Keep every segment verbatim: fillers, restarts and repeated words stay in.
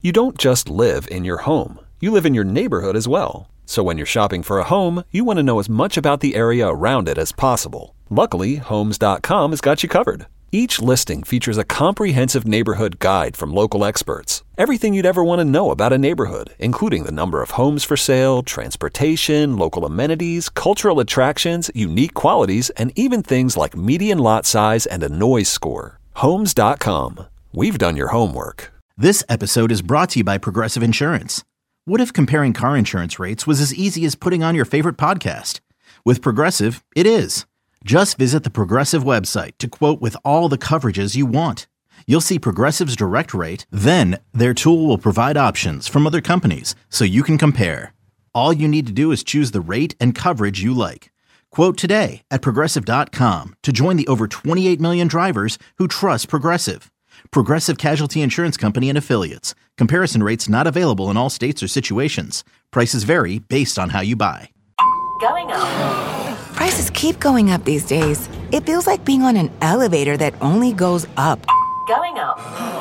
You don't just live in your home. You live in your neighborhood as well. So when you're shopping for a home, you want to know as much about the area around it as possible. Luckily, Homes dot com has got you covered. Each listing features a comprehensive neighborhood guide from local experts. Everything you'd ever want to know about a neighborhood, including the number of homes for sale, transportation, local amenities, cultural attractions, unique qualities, and even things like median lot size and a noise score. Homes dot com. We've done your homework. This episode is brought to you by Progressive Insurance. What if comparing car insurance rates was as easy as putting on your favorite podcast? With Progressive, it is. Just visit the Progressive website to quote with all the coverages you want. You'll see Progressive's direct rate, then their tool will provide options from other companies so you can compare. All you need to do is choose the rate and coverage you like. Quote today at Progressive dot com to join the over twenty-eight million drivers who trust Progressive. Progressive Casualty Insurance Company and Affiliates. Comparison rates not available in all states or situations. Prices vary based on how you buy. Going up. Prices keep going up these days. It feels like being on an elevator that only goes up. Going up.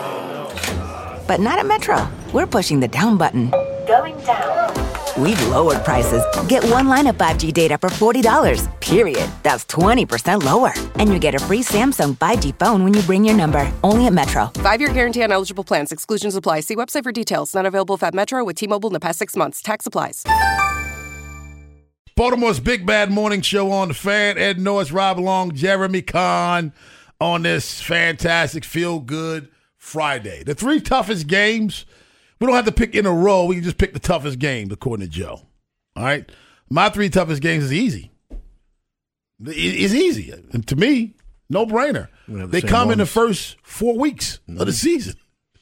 But not at Metro. We're pushing the down button. Going down. We've lowered prices. Get one line of five G data for forty dollars, period. That's twenty percent lower. And you get a free Samsung five G phone when you bring your number. Only at Metro. Five-year guarantee on eligible plans. Exclusions apply. See website for details. Not available at Metro with T-Mobile in the past six months. Tax applies. Baltimore's Big Bad Morning Show on the Fan. Ed Norris, Rob Long, Jeremy Kahn on this fantastic feel-good Friday. The three toughest games, we don't have to pick in a row. We can just pick the toughest game, according to Joe. All right? My three toughest games is easy. It's easy. And to me, no-brainer. The they come ones. in the first four weeks mm-hmm. of the season.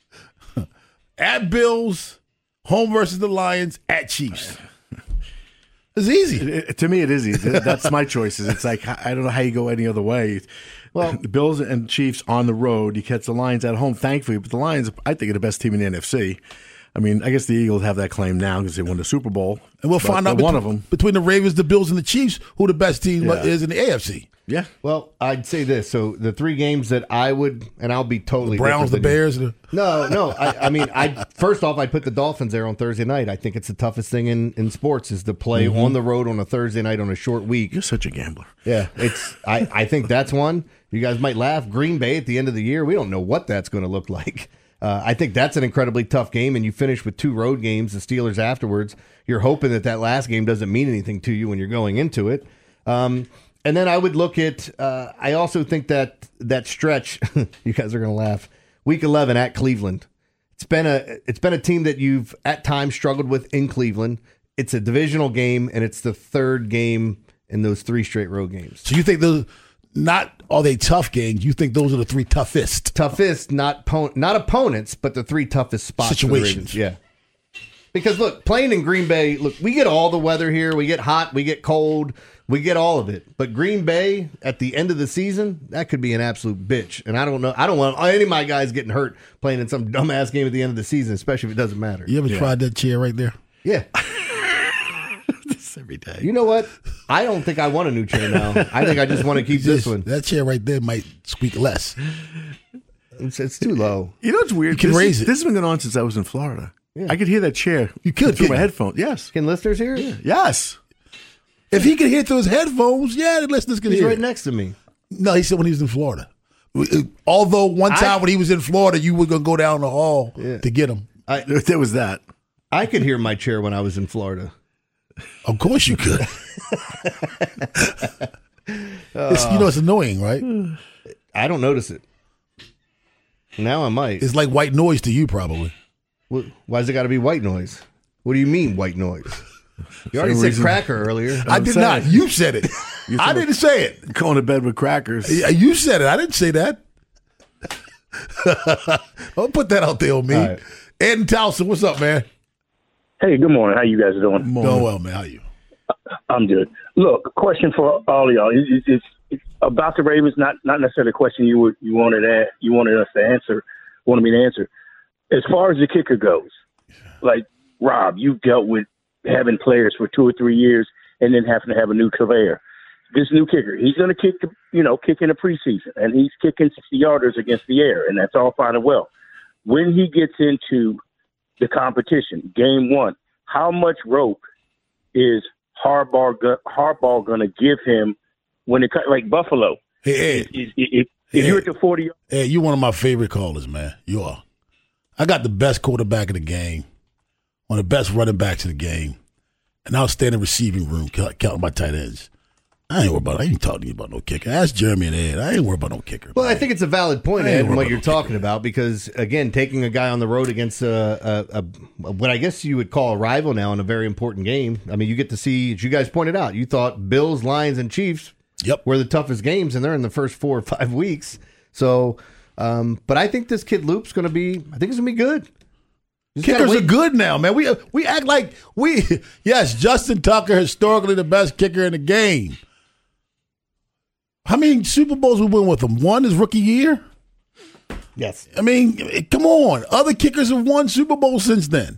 At Bills, home versus the Lions, at Chiefs. It's easy. It, it, to me, it is easy. That's my choices. It's like, I don't know how you go any other way. Well, the Bills and Chiefs on the road. You catch the Lions at home, thankfully. But the Lions, I think, are the best team in the N F C. I mean, I guess the Eagles have that claim now because they won the Super Bowl. And we'll find out one between, of them. between the Ravens, the Bills, and the Chiefs, who the best team yeah. is in the A F C. Yeah. Well, I'd say this. So the three games that I would, and I'll be totally the Browns, the Bears. The... No, no. I, I mean, I first off, I'd put the Dolphins there on Thursday night. I think it's the toughest thing in, in sports is to play mm-hmm. on the road on a Thursday night on a short week. You're such a gambler. Yeah, it's. I, I think that's one. You guys might laugh. Green Bay at the end of the year, we don't know what that's going to look like. Uh, I think that's an incredibly tough game, and you finish with two road games, the Steelers afterwards. You're hoping that that last game doesn't mean anything to you when you're going into it. Um, and then I would look at, uh, I also think that that stretch, you guys are going to laugh, week eleven at Cleveland. It's been a it's been a team that you've at times struggled with in Cleveland. It's a divisional game, and it's the third game in those three straight road games. So you think those not are they tough games? You think those are the three toughest? Toughest, not po- not opponents, but the three toughest spots. Situations. Yeah. Because, look, playing in Green Bay, look, we get all the weather here. We get hot. We get cold. We get all of it. But Green Bay, at the end of the season, that could be an absolute bitch. And I don't know. I don't want any of my guys getting hurt playing in some dumbass game at the end of the season, especially if it doesn't matter. You ever yeah. tried that chair right there? Yeah. This every day. You know what? I don't think I want a new chair now. I think I just want to keep this, this one. That chair right there might squeak less. It's, it's too low. You know what's weird? You can this, raise it. This has been going on since I was in Florida. Yeah. I could hear that chair. You could through my headphones. Yes. Can listeners hear it? Yeah. Yes. If he could hear through his headphones, yeah, the listeners can He's hear right it. next to me. No, he said when he was in Florida. Although one time I, when he was in Florida, you were going to go down the hall yeah. to get him. I, there was that. I could hear my chair when I was in Florida. Of course you could. it's, you know, it's annoying, right? I don't notice it. Now I might. It's like white noise to you, probably. Why's it got to be white noise? What do you mean white noise? You already said reason. Cracker earlier. I did not. You said it. I didn't say it. Going to bed with crackers. You said it. I didn't say that. Don't put that out there on me. Right. Ed and Towson, what's up, man? Hey, good morning. How you guys doing? Doing well, man. How are you? I'm good. Look, question for all of y'all. It's, it's, it's about the Ravens. Not not necessarily a question you would you wanted to, you wanted us to answer. Wanted me to answer. As far as the kicker goes, like Rob, you've dealt with having players for two or three years and then having to have a new surveyor. This new kicker, he's going to kick, you know, kick in the preseason, and he's kicking sixty yarders against the air, and that's all fine and well. When he gets into the competition. Game one. How much rope is Harbaugh, Harbaugh going to give him when it – like Buffalo? Hey, Ed. If, if, if Ed. you're at the forty – Hey, you're one of my favorite callers, man. You are. I got the best quarterback in the game, one of the best running backs in the game, an outstanding receiving room, counting my tight ends. I ain't worried about. I ain't talking to you about no kicker. Ask Jeremy and Ed. I ain't worried about no kicker. Well, man. I think it's a valid point, I ain't Ed, in worried what about you're no talking kicker. about because, again, taking a guy on the road against a, a, a what I guess you would call a rival now in a very important game. I mean, you get to see, as you guys pointed out, you thought Bills, Lions, and Chiefs Yep. were the toughest games, and they're in the first four or five weeks. So, um, but I think this kid Loop's going to be. I think it's going to be good. Just gotta Kickers are wait. good now, man. We we act like we yes, Justin Tucker, historically the best kicker in the game. How many Super Bowls we win with him? One his rookie year? Yes. I mean, come on. Other kickers have won Super Bowls since then.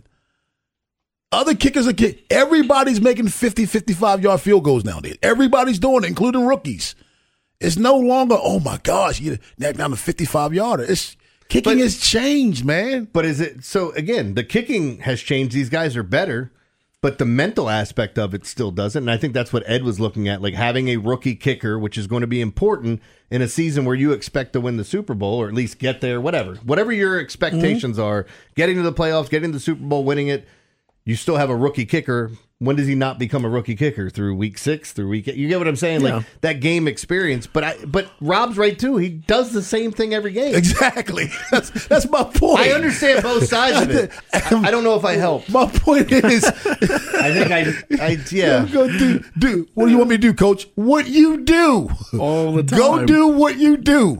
Other kickers are kick. Everybody's making fifty, fifty-five-yard field goals nowadays. Everybody's doing it, including rookies. It's no longer, oh, my gosh, you knocked down a fifty-five-yarder. It's Kicking But- has changed, man. But is it so? Again, the kicking has changed. These guys are better, but the mental aspect of it still doesn't. And I think that's what Ed was looking at, like having a rookie kicker, which is going to be important in a season where you expect to win the Super Bowl or at least get there. Whatever, whatever your expectations Mm-hmm. are, getting to the playoffs, getting to the Super Bowl, winning it. You still have a rookie kicker. When does he not become a rookie kicker? Through week six, through week eight? You get what I'm saying? Yeah. Like that game experience. But I, but Rob's right too. He does the same thing every game. Exactly. That's that's my point. I understand both sides of it. I don't know if I help. My point is, I think I, I yeah. go do, do. What do you want me to do, Coach? What you do? All the time. Go do what you do.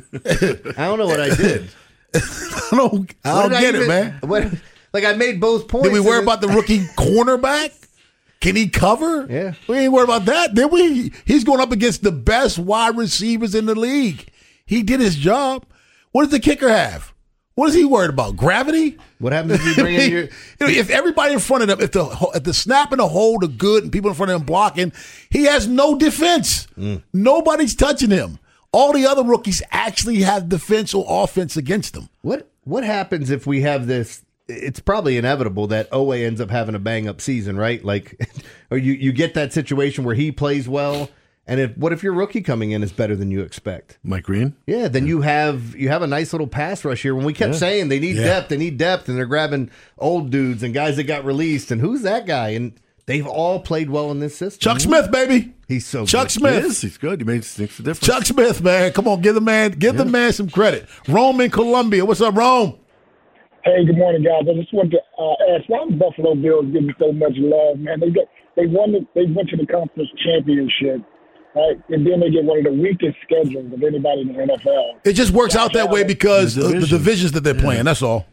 I don't know what I did. I don't, I What don't did get it, even- man. What, like I made both points. Did we worry and- about the rookie cornerback? Can he cover? Yeah. We ain't worried about that. Did we? He's going up against the best wide receivers in the league. He did his job. What does the kicker have? What is he worried about? Gravity? What happens if you bring in your? You know, if everybody in front of him, if the if the snap and the hold are good and people in front of him blocking, he has no defense. Mm. Nobody's touching him. All the other rookies actually have defense or offense against them. What What happens if we have this? It's probably inevitable that Owe ends up having a bang up season, right? Like, or you you get that situation where he plays well, and if what if your rookie coming in is better than you expect? Mike Green? Yeah, then you have you have a nice little pass rush here. When we kept Yeah. saying they need Yeah. depth, they need depth, and they're grabbing old dudes and guys that got released, and who's that guy? And they've all played well in this system. Chuck Smith, baby. He's so Chuck good. Smith. He is. He's good. He made makes a difference. Chuck Smith, man. Come on, give the man, give the man some credit. Rome in Columbia. What's up, Rome? Hey, good morning, guys. I just want to uh, ask, why the Buffalo Bills getting so much love, man? They got, they won the, they went to the conference championship, right? And then they get one of the weakest schedules of anybody in the N F L. It just works out that way because The of the division. divisions that they're playing. That's all.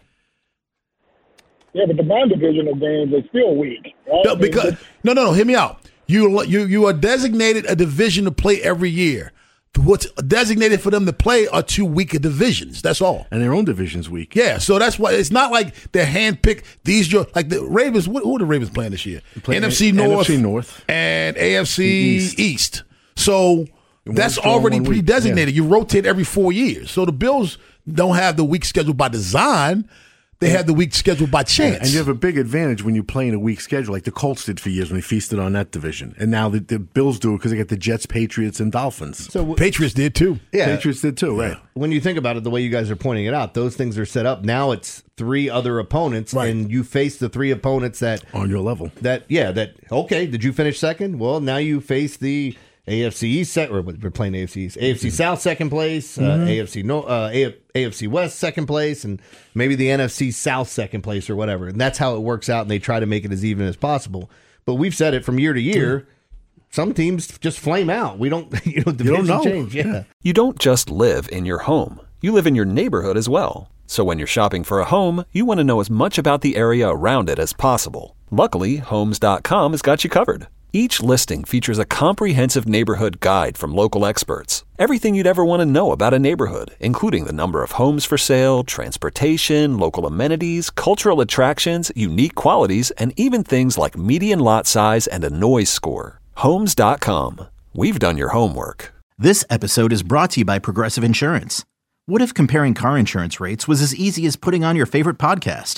Yeah, but the non-divisional games are still weak, right? No, because no, no, no. Hear me out. You you you are designated a division to play every year. What's designated for them to play are two weaker divisions. That's all. And their own division's weak. Yeah, so that's why it's not like they're handpicked. These your like the Ravens. What, who are the Ravens playing this year? Play N F C N- North, N F C North. and A F C East. East. So that's strong, already one weak. pre-designated. You rotate every four years. So the Bills don't have the weak schedule by design. They have the week schedule by chance. And you have a big advantage when you play in a weak schedule, like the Colts did for years when they feasted on that division. And now the, the Bills do it because they got the Jets, Patriots, and Dolphins. So Patriots did too. yeah, Patriots did too, right? when you think about it, the way you guys are pointing it out, those things are set up. Now it's three other opponents, Right. and you face the three opponents that On your level. that yeah that okay. Did you finish second? Well, now you face the A F C East, sec- or we're playing A F C East, A F C South second place, uh, A F C no, uh, A- AFC West second place, and maybe the N F C South second place or whatever. And that's how it works out. And they try to make it as even as possible. But we've said it from year to year. Some teams just flame out. We don't, you know, division know. change. Yeah. You don't just live in your home. You live in your neighborhood as well. So when you're shopping for a home, you want to know as much about the area around it as possible. Luckily, Homes dot com has got you covered. Each listing features a comprehensive neighborhood guide from local experts. Everything you'd ever want to know about a neighborhood, including the number of homes for sale, transportation, local amenities, cultural attractions, unique qualities, and even things like median lot size and a noise score. Homes dot com. We've done your homework. This episode is brought to you by Progressive Insurance. What if comparing car insurance rates was as easy as putting on your favorite podcast?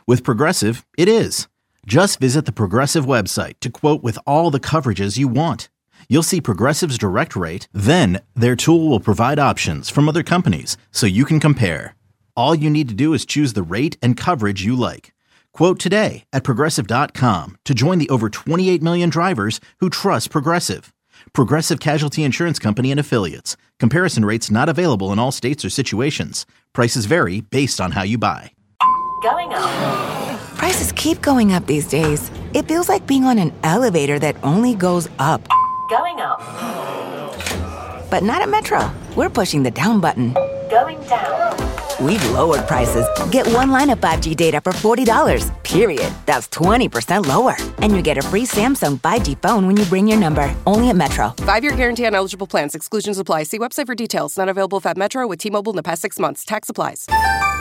With Progressive, it is. Just visit the Progressive website to quote with all the coverages you want. You'll see Progressive's direct rate, then their tool will provide options from other companies so you can compare. All you need to do is choose the rate and coverage you like. Quote today at Progressive dot com to join the over twenty-eight million drivers who trust Progressive. Progressive Casualty Insurance Company and Affiliates. Comparison rates not available in all states or situations. Prices vary based on how you buy. Going up. Prices keep going up these days. It feels like being on an elevator that only goes up. Going up. But not at Metro. We're pushing the down button. Going down. We've lowered prices. Get one line of five G data for forty dollars, period. That's twenty percent lower. And you get a free Samsung five G phone when you bring your number. Only at Metro. Five-year guarantee on eligible plans. Exclusions apply. See website for details. Not available if at Metro with T-Mobile in the past six months. Tax applies.